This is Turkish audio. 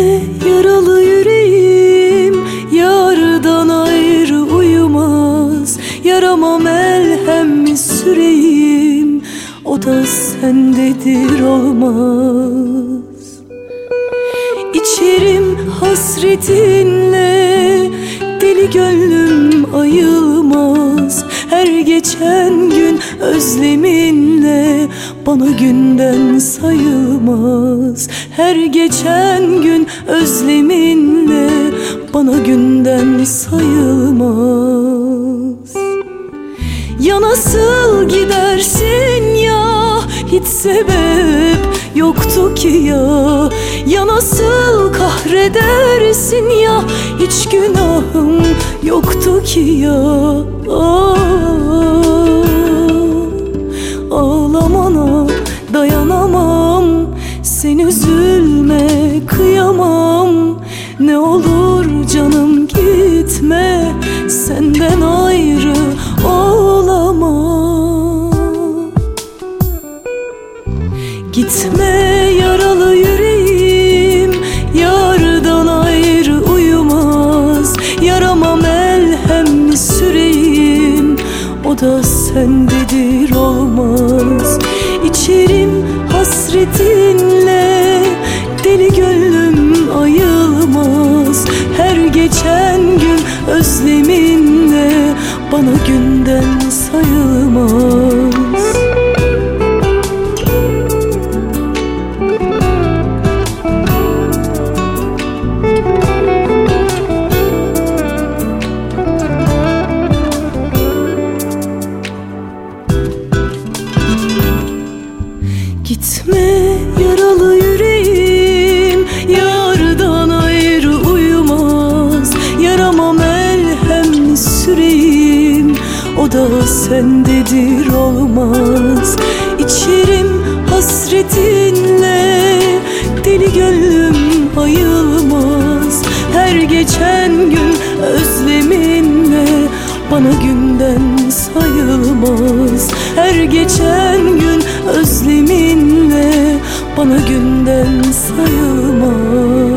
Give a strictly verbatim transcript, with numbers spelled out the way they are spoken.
yaralı yüreğim, yardan ayrı uyumaz. Yarama melhem mi süreyim, o da sendedir olmaz. İçerim hasretinle, deli gönlüm ayılmaz. Her geçen gün özleminle bana günden sayılmaz. Her geçen gün özleminle bana günden sayılmaz. Ya nasıl gidersin ya, hiç sebep yoktu ki ya. Ya nasıl kahredersin ya, hiç günahım yoktu ki ya. Aa, ağlamana dayanamam, sen üzülme kıyamam. Ne olur canım gitme, senden ayrı olamam. Gitme yaralı yüreğim, yardan ayrı uyumaz. Yarama melhem mi süreyim, o da sendedir olmaz. İçerim hasretinle, deli gönlüm ayılmaz. Her geçen gün özleminle bana günden sayılmaz. Gitme yaralı yüreğim, yardan ayrı uyumaz. Yarama melhem mi süreyim, o da sendedir olmaz. İçerim hasretinle, deli gönlüm ayılmaz. Her geçen gün özleminle bana günden sayılmaz. Her geçen gün özleminle bana günden sayılmaz.